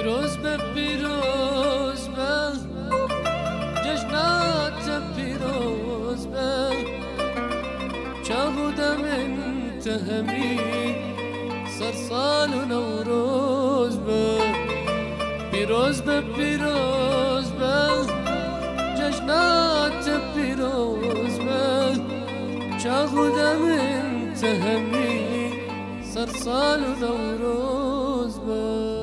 پیروز به جشنات پیروز به چاودم انتهمی سرسال و نوروز به پیروز به جشنات پیروز به چاودم انتهمی سرسال و نوروز به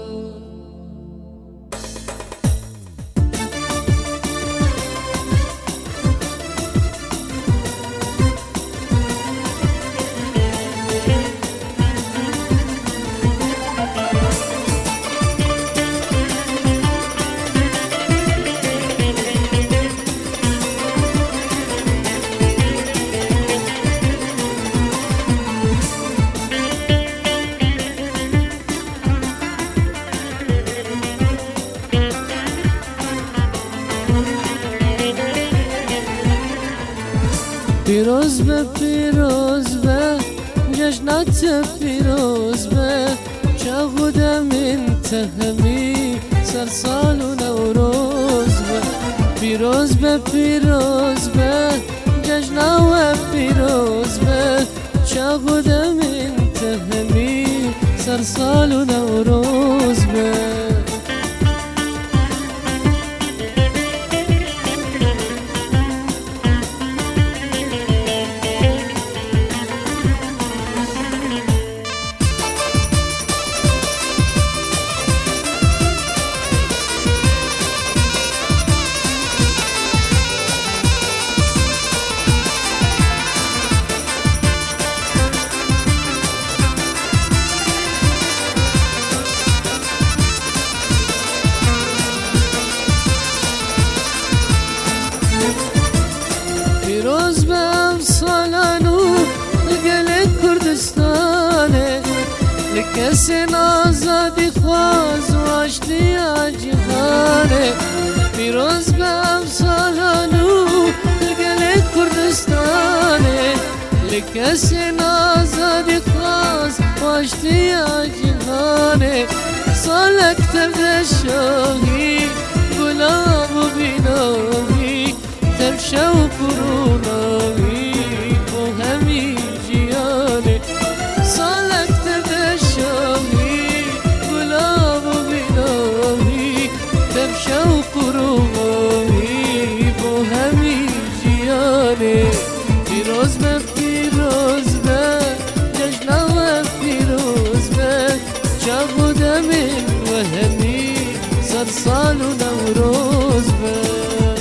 پیروز به جشنات پیروز به چاودم انتهمی سرسال و نوروز به پیروز به جشنات پیروز به چاودم انتهمی سرسال و نوروز به پیروز به افسانو گل کردستانه لکسی آزادی خواز و آشتی جهانه پیروز به افسانو گل کردستانه لکسی آزادی خواز و آشتی جهانه سالک تبد شاهی گلاب و بیناهی ترشا و پروناوی و همی جیانه سالک تبد شاهی گلاب و بیناوی ترشا و پروناوی و همی جیانه پیروز به جشنات پیروز به چاودم و همی سرسال و نوروز به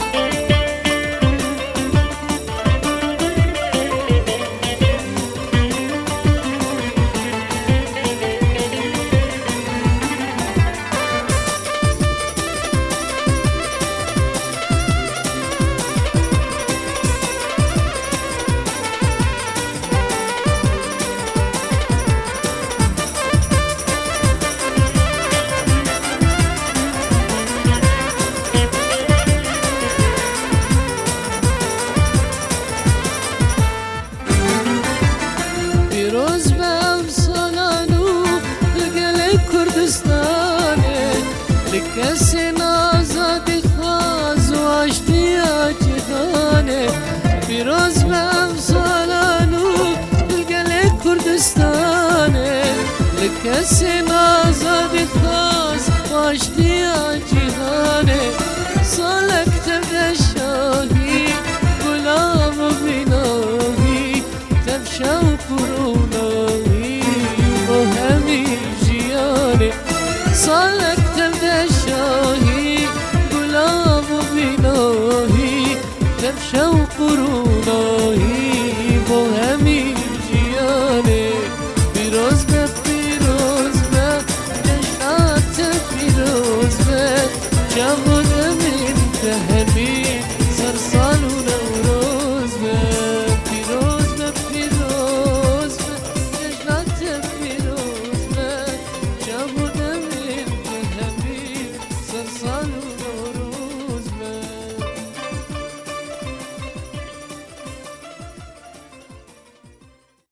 پیروز به افسانو گل کردستانه لکسی آزادی خواز و آشتی جهانه پیروز به افسانو گل کردستانه لکسی آزادی خواز و آشتی جهانه سالک تبد شاهی گلاب و بیناهی تفشا